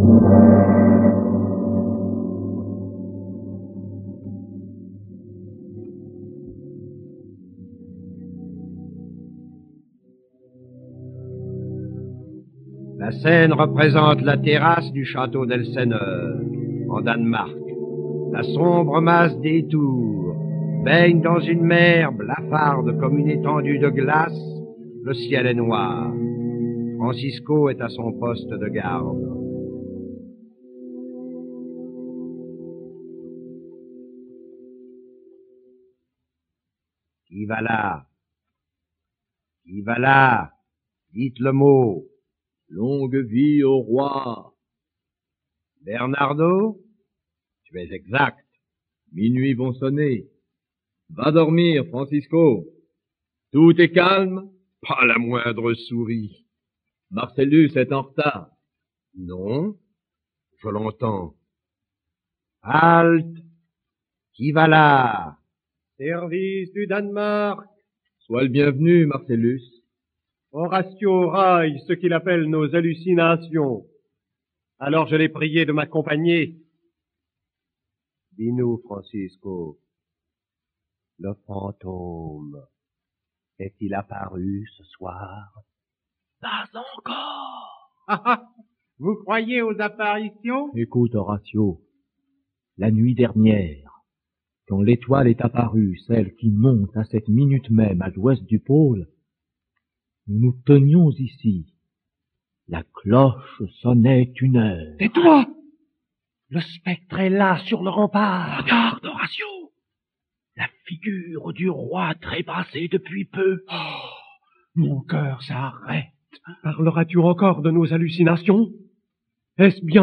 La scène représente la terrasse du château d'Elseneur, en Danemark. La sombre masse des tours baigne dans une mer blafarde comme une étendue de glace. Le ciel est noir. Francisco est à son poste de garde. Qui va là? Qui va là? Dites le mot. Longue vie au roi. Bernardo? Tu es exact. Minuit vont sonner. Va dormir, Francisco. Tout est calme? Pas la moindre souris. Marcellus est en retard. Non, je l'entends. Halte! Qui va là? Service du Danemark. Sois le bienvenu, Marcellus. Horatio raille ce qu'il appelle nos hallucinations. Alors je l'ai prié de m'accompagner. Dis-nous, Francisco, le fantôme est-il apparu ce soir? Pas encore. Ah ah! Vous croyez aux apparitions? Écoute, Horatio, la nuit dernière, quand l'étoile est apparue, celle qui monte à cette minute même à l'ouest du pôle, nous tenions ici. La cloche sonnait 1 heure. Tais-toi! Le spectre est là, sur le rempart. Regarde, Horatio, la figure du roi trépassée depuis peu. Oh, mon cœur s'arrête. Parleras-tu encore de nos hallucinations? Est-ce bien